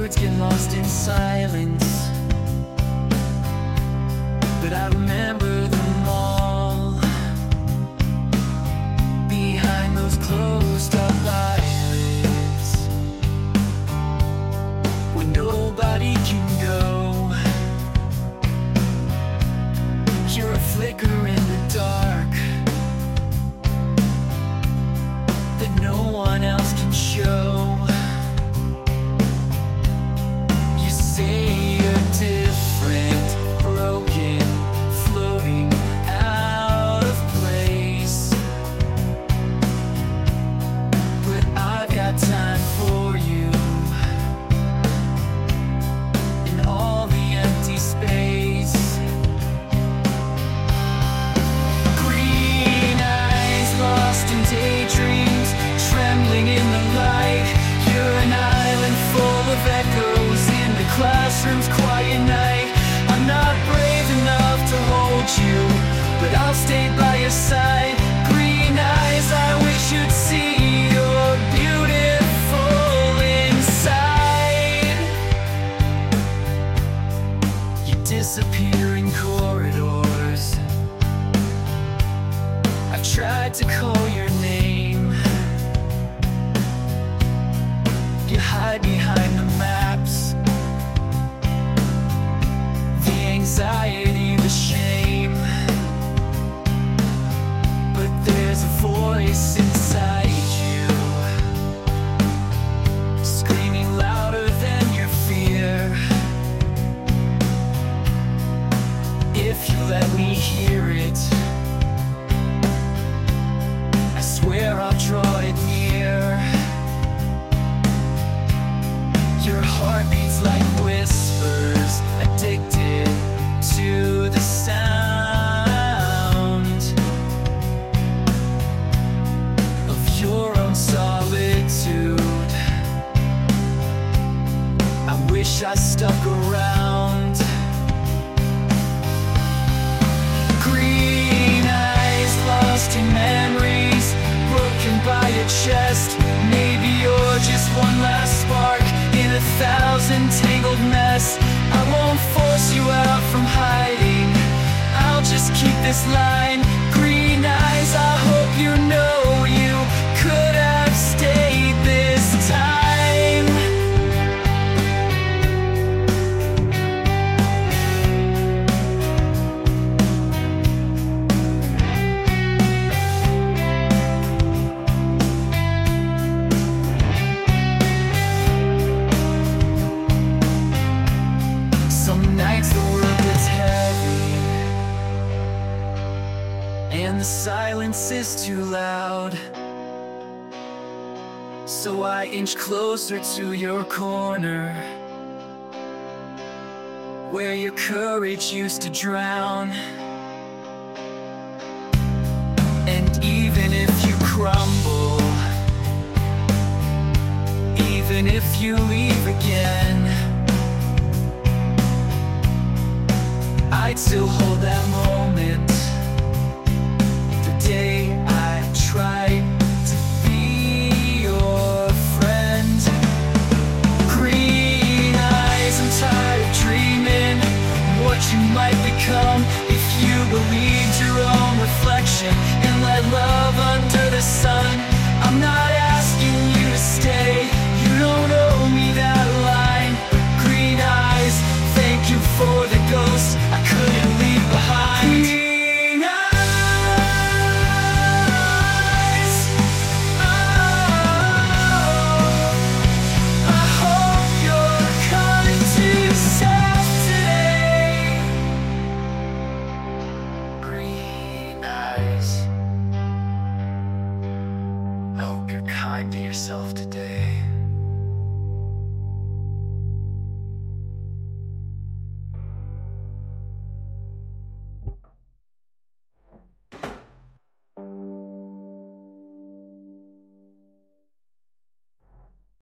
words get lost in silence, but I remember them all behind those closed up eyelids, where nobody can go. You're a flicker in the dark that no one else can show. You say you're different, broken, floating out of place, but I've got time for you in all the empty space. Green eyes lost in daydreams, trembling in the light. You're an island full of echoes in the classroom's quiet night. I'm not brave enough to hold you, but I'll stay by your side. Green eyes, I wish you'd see you're beautiful inside. You disappear in corridors. I've tried to call your name. You hide behind the maps, the anxiety, the shame, but there's a voice inside you, screaming louder than your fear. If you let me hear it, I swear I'll draw it near. Your heart beats like whispers, addicted to the sound of your own solitude. I wish I stuck around. Green eyes lost in memories, broken by your chest. Maybe you're just one last spark in a thousand tangled mess. I won't force you out from hiding, I'll just keep this line. Green eyes, I hope you know you could have stayed this time. Some nights the world gets heavy and the silence is too loud, so I inch closer to your corner where your courage used to drown. And even if you crumble, even if you leave again, I'd still hold that moment, the day I tried to be your friend. Green eyes, I'm tired of dreaming what you might become if you believed your own reflection and let love